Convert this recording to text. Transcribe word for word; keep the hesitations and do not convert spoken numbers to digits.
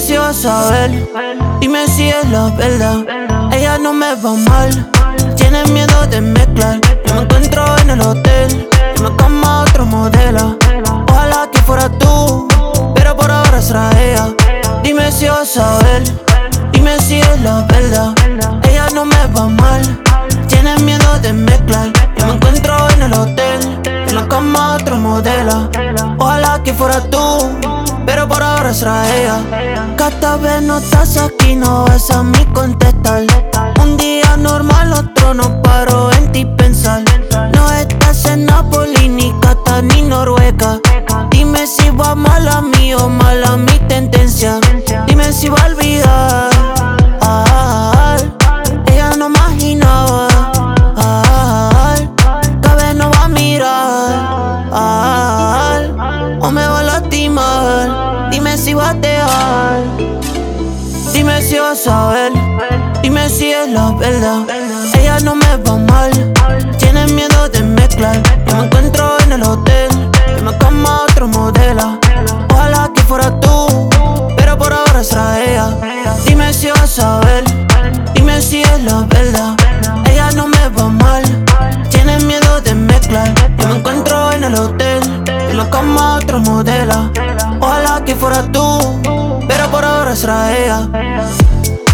si vas a ver, dime si es la verdad. Ella no me va mal, tiene miedo de mezclar. Yo me encuentro en el hotel, yo me como otro modelo. Ojalá que fuera tú, pero por ahora será ella. Dime si vas a ver, dime si es la verdad. Ella no me va mal, tiene miedo de mezclar. Yo me encuentro en el hotel, yo me como otro modelo. Ojalá que fuera tú, pero por ahora será ella. Cada vez no estás aquí, no vas a mí contestar. Un día normal, otro no paro en ti pensar. No estás en Napoli, ni Qatar, ni Noruega. Dime si va mal a mí o mal a mi tendencia. Dime si va a olvidar. Ah, ella no imaginaba. Ah, tal vez no va a mirar. Ah, o me va a lastimar. Dime si va a dejar. Dime si vas a ver, dime si es la verdad. Ella no me va mal, tiene miedo de mezclar. Yo me encuentro en el hotel, yo me como otro modelo. Ojalá que fuera tú, pero por ahora será ella. Dime si vas a ver, dime si es la verdad. Ella no me va mal, tiene miedo de mezclar. Yo me encuentro en el hotel, yo me como otro modelo. Ojalá que fuera tú, pero por ahora será ella.